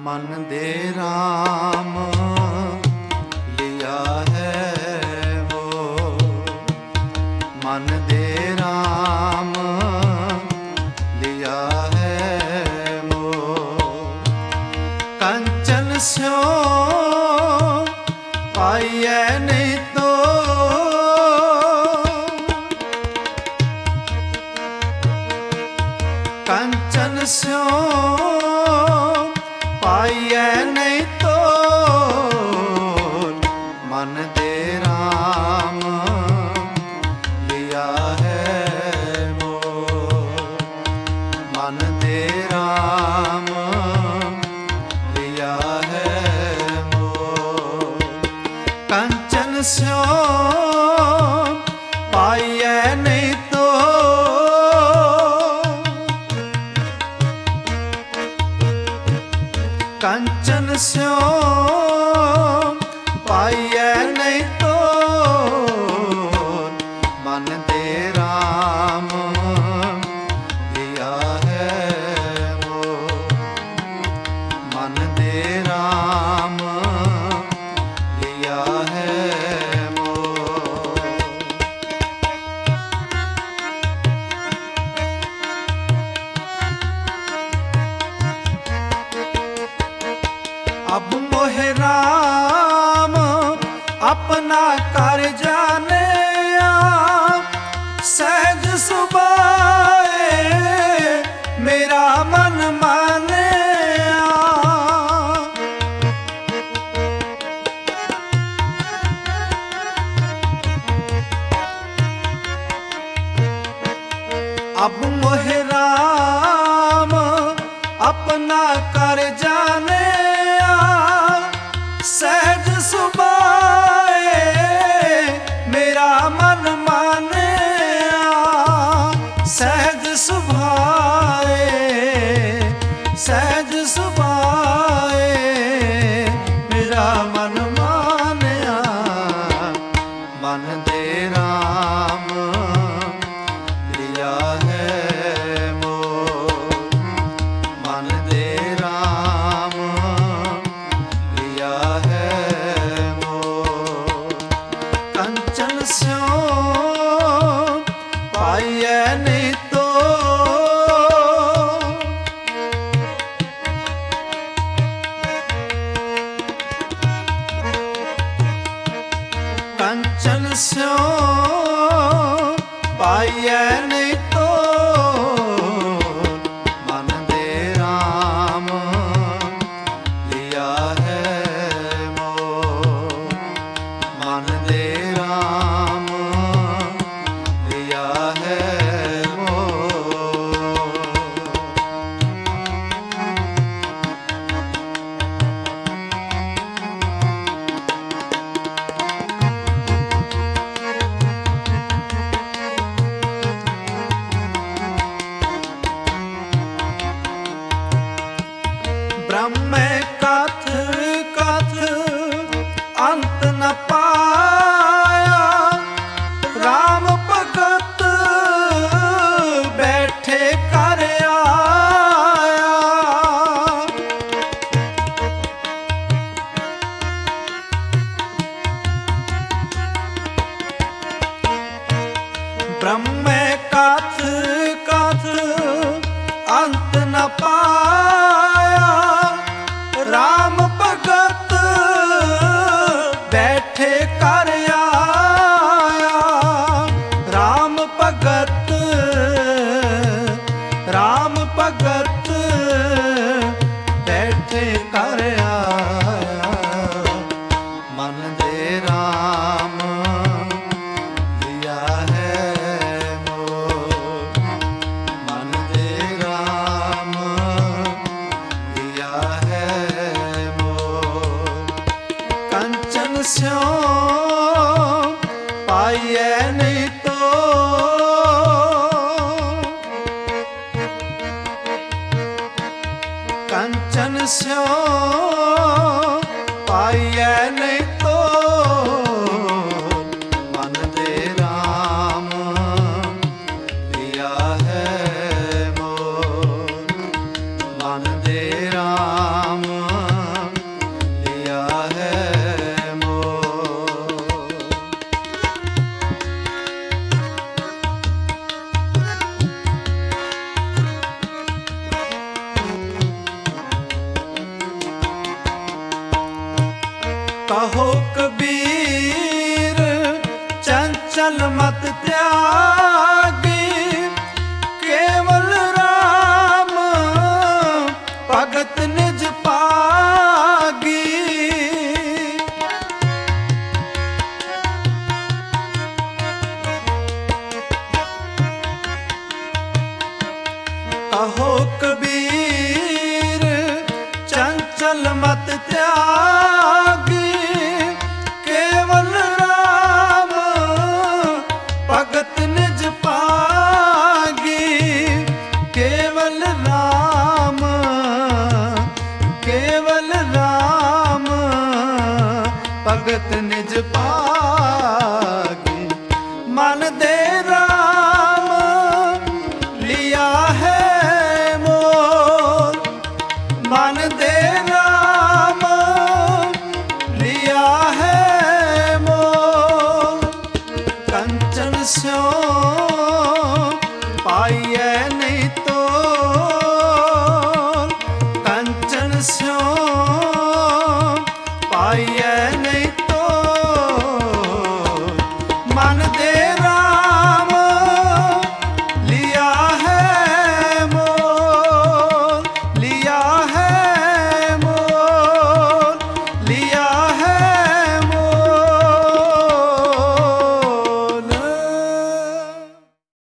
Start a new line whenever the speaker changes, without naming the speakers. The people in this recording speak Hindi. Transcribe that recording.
ਮਨ ਦੇ ਰਾਮ ਲਿਆ ਹੈ ਵੋ, ਮਨ ਦੇ ਰਾਮ ਲਿਆ ਹੈ ਵੋ। ਕੰਚਨ ਸਿਓ ਪਾਈਐ ਨਹੀਂ ਤੋ, ਕੰਚਨ ਸਿਓ ਪਾਈਐ ਨਹੀਂ ਤੋ, ਮਨ ਦੇ ਰਾਮ ਲਿਆ ਹੈ ਮੋ, ਮਨ ਦੇ ਰਾਮ ਲਿਆ ਹੈ ਮੋ। ਕੰਚਨ ਸਿਓ ਪਾਈਐ ਨਹੀਂ ਤੋ, ਕੰਚਨ ਸਿਓ ਪਾਈਐ ਨਹੀਂ ਤੋ, ਮਨ ਦੇ ਰਾਮ ਲਿਆ ਹੈ ਮੋ, ਮਨ ਦੇ ਰਾਮ ਲਿਆ ਹੈ ਮੋ। अब मोह राम अपना कर जाने, सहज सुभाए मेरा मन माने। अब मोह राम अपना कर जाने, सहज सुभाए मेरा मन माने। सहज सुभाए, सहज सुभाए मेरा मन मानया। मन दे राम लिया है मो, मन दे राम लिया है मो। कंचन स्यों पाइए नहीं तो, कंचन स्यों पाइए नहीं तो, मन दे राम लिया है मो, मन दे राम लिया है मो। ब्रह्म कथ कथ अंत न पाया, राम भगत बैठे कर आया। ब्रह्म कथ कथ अंत न पाया, राम भगत बैठे कर आया। राम भगत, राम भगत बैठे कर आया। मन दे राम लिया है मो, मन दे राम लिया है मो। कंचन स्यों पाइए नहीं तो, कंचन स्यों पाइए नहीं तो, मन दे राम लिया है मो, मन दे राम कहो कबीर चंचल मत त्यागी, केवल राम भगत निज पागी। कहो कबीर चंचल मत त्यागी, केवल राम भगत निज पागी। केवल राम भगत निज पागी।